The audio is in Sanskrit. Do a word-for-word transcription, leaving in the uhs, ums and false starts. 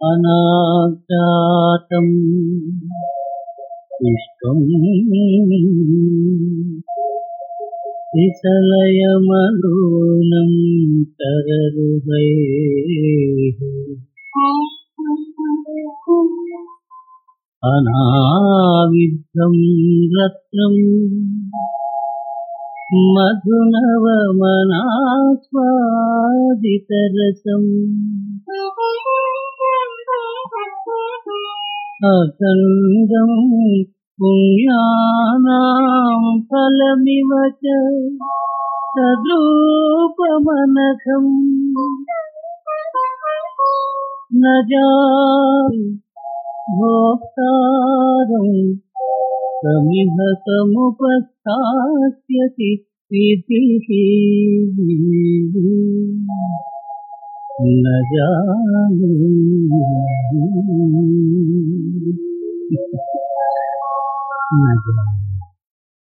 अनाज्ञातम् विश्वम् विसलयमनूनं तररुहैः अनाविद्धं रत्नं मधुनवमनास्वादितरसम् अखण्डं पुण्यानां फलमिव च तद्रूपमनघम् न जाने भोक्तारं तमिह समुपस्थास्यति विधिः न जाने न जाने